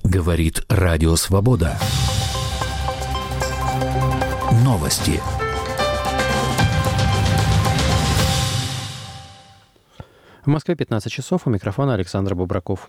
Говорит Радио Свобода. Новости. В Москве 15 часов. У микрофона Александр Бубраков.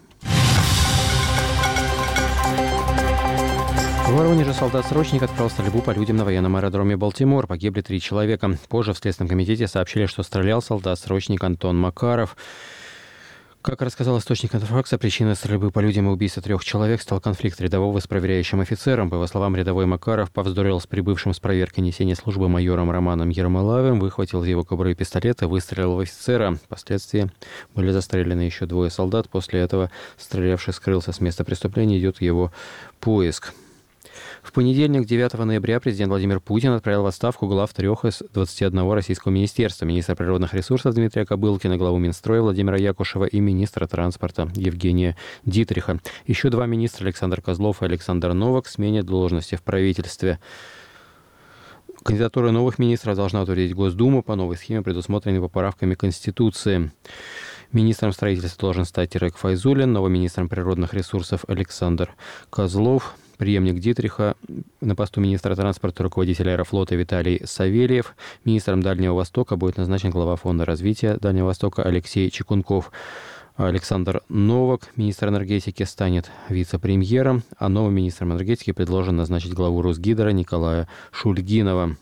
В Воронеже солдат-срочник открыл стрельбу по людям на военном аэродроме Балтимор. Погибли 3 человека. Позже в Следственном комитете сообщили, что стрелял солдат-срочник Антон Макаров. Как рассказал источник Интерфакса, причиной стрельбы по людям и убийства 3 человек стал конфликт рядового с проверяющим офицером. По его словам, рядовой Макаров повздорил с прибывшим с проверкой несения службы майором Романом Ермолаевым, выхватил из его кобуры пистолет и выстрелил в офицера. Впоследствии были застрелены еще 2 солдат. После этого стрелявший скрылся с места преступления, идет его поиск. В понедельник, 9 ноября, президент Владимир Путин отправил в отставку глав 3 из 21 российского министерства: министра природных ресурсов Дмитрия Кобылкина, главу Минстроя Владимира Якушева и министра транспорта Евгения Дитриха. Еще 2 министра, Александр Козлов и Александр Новак, сменят должности в правительстве. Кандидатуры новых министров должна утвердить Госдума по новой схеме, предусмотренной поправками Конституции. Министром строительства должен стать Терек Файзуллин, новым министром природных ресурсов Александр Козлов. Преемник Дитриха на посту министра транспорта, руководителя Аэрофлота Виталий Савельев. Министром Дальнего Востока будет назначен глава Фонда развития Дальнего Востока Алексей Чекунков. Александр Новак, министр энергетики, станет вице-премьером, а новым министром энергетики предложен назначить главу Росгидро Николая Шульгинова.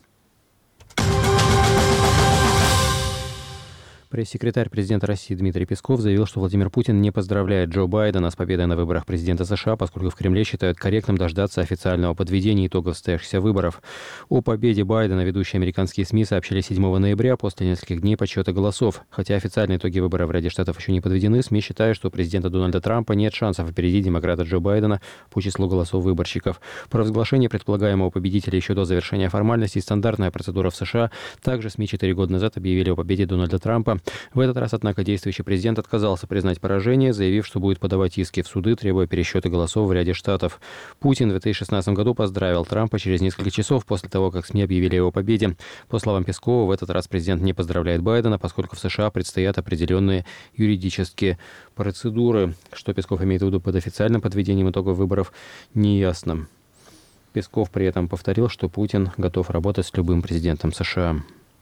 Пресс-секретарь президента России Дмитрий Песков заявил, что Владимир Путин не поздравляет Джо Байдена с победой на выборах президента США, поскольку в Кремле считают корректным дождаться официального подведения итогов состоявшихся выборов. О победе Байдена ведущие американские СМИ сообщили 7 ноября, после нескольких дней подсчета голосов. Хотя официальные итоги выборов в ряде штатов еще не подведены, СМИ считают, что у президента Дональда Трампа нет шансов опередить демократа Джо Байдена по числу голосов выборщиков. Провозглашение предполагаемого победителя еще до завершения формальностей — стандартная процедура в США. Также СМИ 4 года назад объявили о победе Дональда Трампа. В этот раз, однако, действующий президент отказался признать поражение, заявив, что будет подавать иски в суды, требуя пересчета голосов в ряде штатов. Путин в 2016 году поздравил Трампа через несколько часов после того, как СМИ объявили о его победе. По словам Пескова, в этот раз президент не поздравляет Байдена, поскольку в США предстоят определенные юридические процедуры. Что Песков имеет в виду под официальным подведением итогов выборов, неясно. Песков при этом повторил, что Путин готов работать с любым президентом США.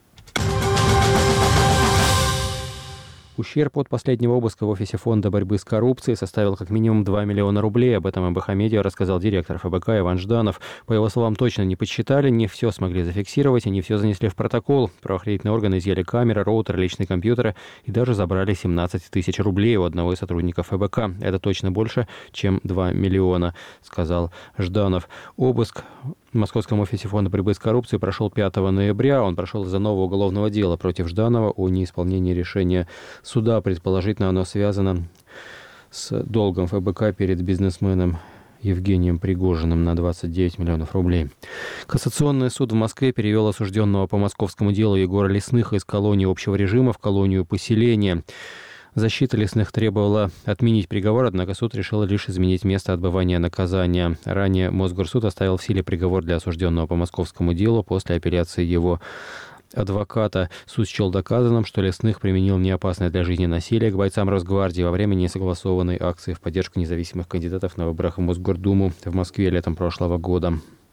Ущерб от последнего обыска в офисе Фонда борьбы с коррупцией составил как минимум 2 миллиона рублей. Об этом МБХ Медиа рассказал директор ФБК Иван Жданов. По его словам, точно не подсчитали, не все смогли зафиксировать и не все занесли в протокол. Правоохранительные органы изъяли камеры, роутер, личные компьютеры и даже забрали 17 тысяч рублей у одного из сотрудников ФБК. Это точно больше, чем 2 миллиона, сказал Жданов. Обыск в московском офисе Фонда борьбы с коррупцией прошел 5 ноября. Он прошел из-за нового уголовного дела против Жданова о неисполнении решения суда. Предположительно, оно связано с долгом ФБК перед бизнесменом Евгением Пригожиным на 29 миллионов рублей. Кассационный суд в Москве перевел осужденного по московскому делу Егора Лесных из колонии общего режима в колонию поселения. Защита Лесных требовала отменить приговор, однако суд решил лишь изменить место отбывания наказания. Ранее Мосгорсуд оставил в силе приговор для осужденного по московскому делу после апелляции его адвоката. Суд счел доказанным, что Лесных применил неопасное для жизни насилие к бойцам Росгвардии во время несогласованной акции в поддержку независимых кандидатов на выборах в Мосгордуму в Москве летом прошлого года.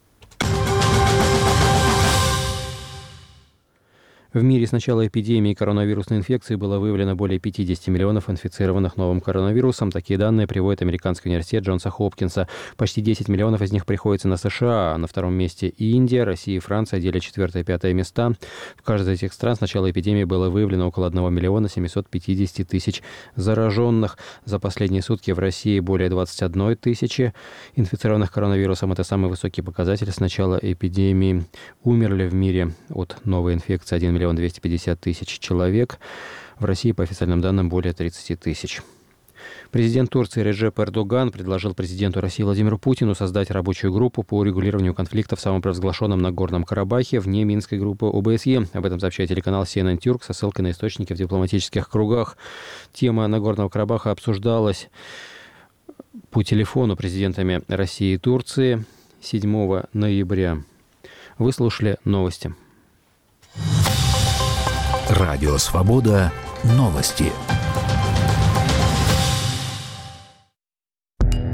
В мире с начала эпидемии коронавирусной инфекции было выявлено более 50 миллионов инфицированных новым коронавирусом. Такие данные приводит американский университет Джонса Хопкинса. Почти 10 миллионов из них приходится на США, а на втором месте Индия, Россия и Франция делят 4 и 5 места. В каждой из этих стран с начала эпидемии было выявлено около 1 миллиона 750 тысяч зараженных. За последние сутки в России более 21 тысячи инфицированных коронавирусом. Это самый высокий показатель с начала эпидемии. Умерли в мире от новой инфекции 1 миллион 250 тысяч человек. В России, по официальным данным, более 30 тысяч. Президент Турции Реджеп Эрдоган предложил президенту России Владимиру Путину создать рабочую группу по урегулированию конфликта в самопровозглашенном Нагорном Карабахе вне Минской группы ОБСЕ. Об этом сообщает телеканал CNN Turk со ссылкой на источники в дипломатических кругах. Тема Нагорного Карабаха обсуждалась по телефону президентами России и Турции 7 ноября. Вы слушали новости. Радио Свобода. Новости.